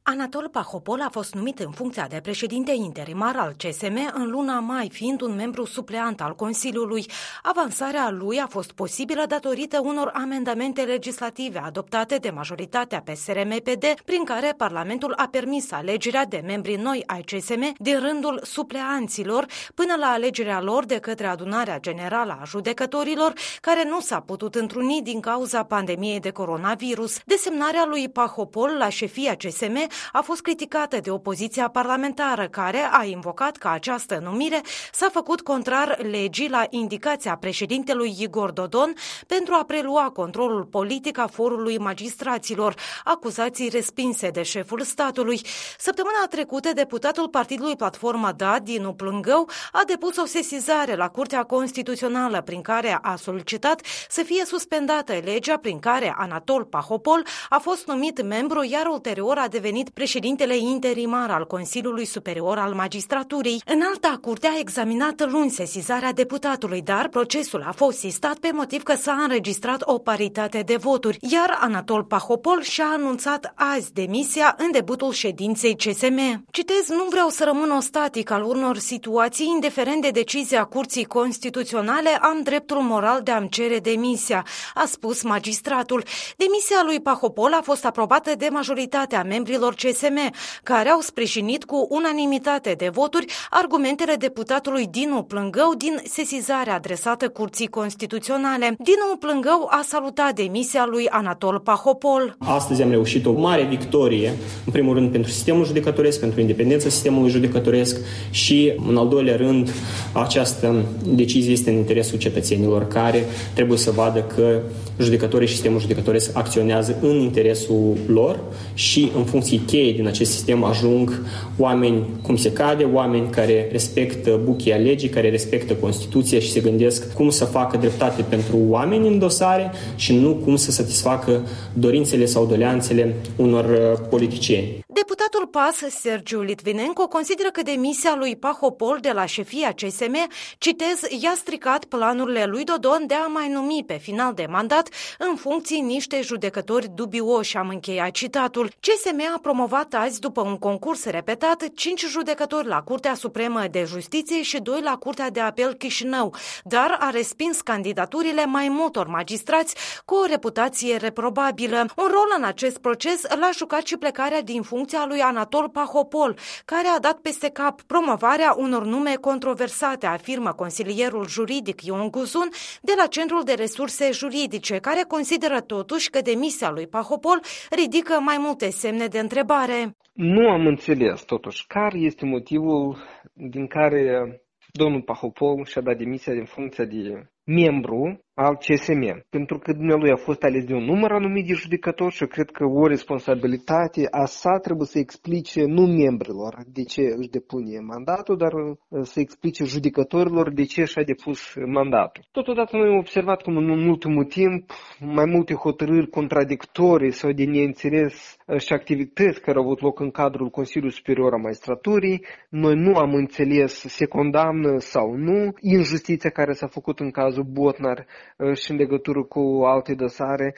Anatol Pahopol a fost numit în funcția de președinte interimar al CSM în luna mai, fiind un membru supleant al Consiliului. Avansarea lui a fost posibilă datorită unor amendamente legislative adoptate de majoritatea PSRM-PD, prin care Parlamentul a permis alegerea de membri noi ai CSM din rândul supleanților, până la alegerea lor de către Adunarea Generală a Judecătorilor, care nu s-a putut întruni din cauza pandemiei de coronavirus. Desemnarea lui Pahopol la șefia CSM a fost criticată de opoziția parlamentară, care a invocat că această numire s-a făcut contrar legii la indicația președintelui Igor Dodon pentru a prelua controlul politic a forului magistraților, acuzații respinse de șeful statului. Săptămâna trecută, deputatul Partidului Platforma Da, Dinu Plângău, a depus o sesizare la Curtea Constituțională prin care a solicitat să fie suspendată legea prin care Anatol Pahopol a fost numit membru, iar ulterior a devenit președintele interimar al Consiliului Superior al Magistraturii. Înalta Curte a examinat luni sesizarea deputatului, dar procesul a fost sistat pe motiv că s-a înregistrat o paritate de voturi, iar Anatol Pahopol și-a anunțat azi demisia în debutul ședinței CSM. Citez: "Nu vreau să rămân ostatic al unor situații, indiferent de decizia Curții Constituționale, am dreptul moral de a-mi cere demisia", a spus magistratul. Demisia lui Pahopol a fost aprobată de majoritatea membrilor CSM, care au sprijinit cu unanimitate de voturi argumentele deputatului Dinu Plângău din sesizarea adresată Curții Constituționale. Dinu Plângău a salutat demisia lui Anatol Pahopol. Astăzi am reușit o mare victorie, în primul rând pentru sistemul judecătoresc, pentru independența sistemului judecătoresc și, în al doilea rând, această decizie este în interesul cetățenilor, care trebuie să vadă că judecătorii și sistemul judecătoresc acționează în interesul lor și în funcții cheie din acest sistem ajung oameni cum se cade, oameni care respectă buchia legii, care respectă Constituția și se gândesc cum să facă dreptate pentru oameni în dosare și nu cum să satisfacă dorințele sau doleanțele unor politicieni. Deputatul PAS, Sergiu Litvinenko, consideră că demisia lui Pahopol de la șefia CSM, citez, i-a stricat planurile lui Dodon de a mai numi pe final de mandat în funcții niște judecători dubioși, am încheiat citatul. CSM a promovat azi, după un concurs repetat, 5 judecători la Curtea Supremă de Justiție și 2 la Curtea de Apel Chișinău, dar a respins candidaturile mai multor magistrați cu o reputație reprobabilă. Un rol în acest proces l-a jucat și plecarea din funcția lui Anatol Pahopol, care a dat peste cap promovarea unor nume controversate, afirmă consilierul juridic Ion Guzun de la Centrul de Resurse Juridice, care consideră totuși că demisia lui Pahopol ridică mai multe semne de întrebare. Nu am înțeles totuși care este motivul din care domnul Pahopol și-a dat demisia din funcția de membru al CSM, pentru că dumnealui a fost ales de un număr anumit de judecători și eu cred că o responsabilitate a sa trebuie să explice nu membrilor de ce își depune mandatul, dar să explice judecătorilor de ce și-a depus mandatul. Totodată noi am observat cum în ultimul timp mai multe hotărâri contradictorii sau de neînțeles și activități care au avut loc în cadrul Consiliului Superior al Magistraturii. Noi nu am înțeles se condamnă sau nu injustiția care s-a făcut în cazul Botnar și în legătură cu alte dosare.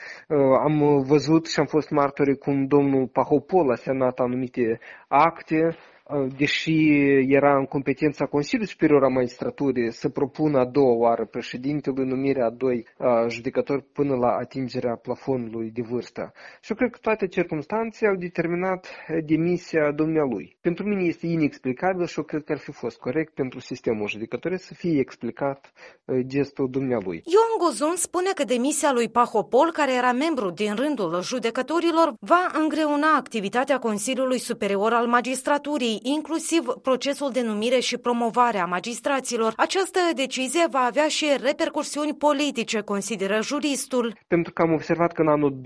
Am văzut și am fost martori cum domnul Pahopol a semnat anumite acte, deși era în competența Consiliului Superior al Magistraturii să propună a doua oară președintelui numirea a 2 judecători până la atingerea plafonului de vârstă. Și eu cred că toate circumstanțele au determinat demisia dumnealui. Pentru mine este inexplicabil și eu cred că ar fi fost corect pentru sistemul judecătoresc să fie explicat gestul dumnealui. Ion Guzun spune că demisia lui Pahopol, care era membru din rândul judecătorilor, va îngreuna activitatea Consiliului Superior al Magistraturii, inclusiv procesul de numire și promovare a magistraților. Această decizie va avea și repercursiuni politice, consideră juristul. Pentru că am observat că în anul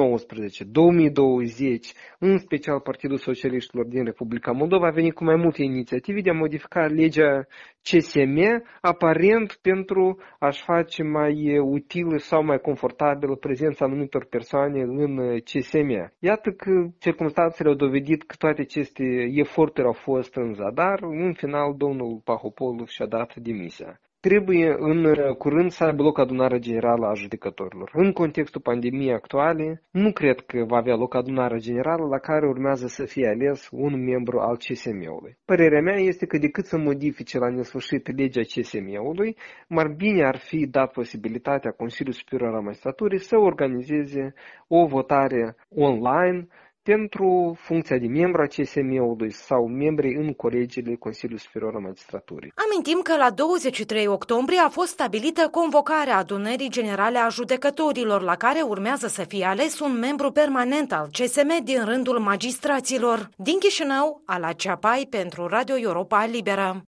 2019-2020, în special Partidul Socialiștilor din Republica Moldova a venit cu mai multe inițiative de a modifica legea CSM, aparent pentru a-și face mai utilă sau mai confortabilă prezența anumitor persoane în CSM. Iată că circumstanțele au dovedit că toate aceste eforturi au fost în zadar. În final, domnul Pahopol și-a dat demisia. trebuie în curând să aibă loc adunarea generală a judecătorilor. În contextul pandemiei actuale, nu cred că va avea loc adunarea generală la care urmează să fie ales un membru al CSM-ului. Părerea mea este că decât să modifice la nesfârșit legea CSM-ului, mai bine ar fi dat posibilitatea Consiliului Superior al Magistraturii să organizeze o votare online pentru funcția de membru a CSM-ului sau membrii în colegiile Consiliului Superior al Magistraturii. Amintim că la 23 octombrie a fost stabilită convocarea adunării generale a judecătorilor, la care urmează să fie ales un membru permanent al CSM din rândul magistraților. Din Chișinău, Ala Ceapai pentru Radio Europa Liberă.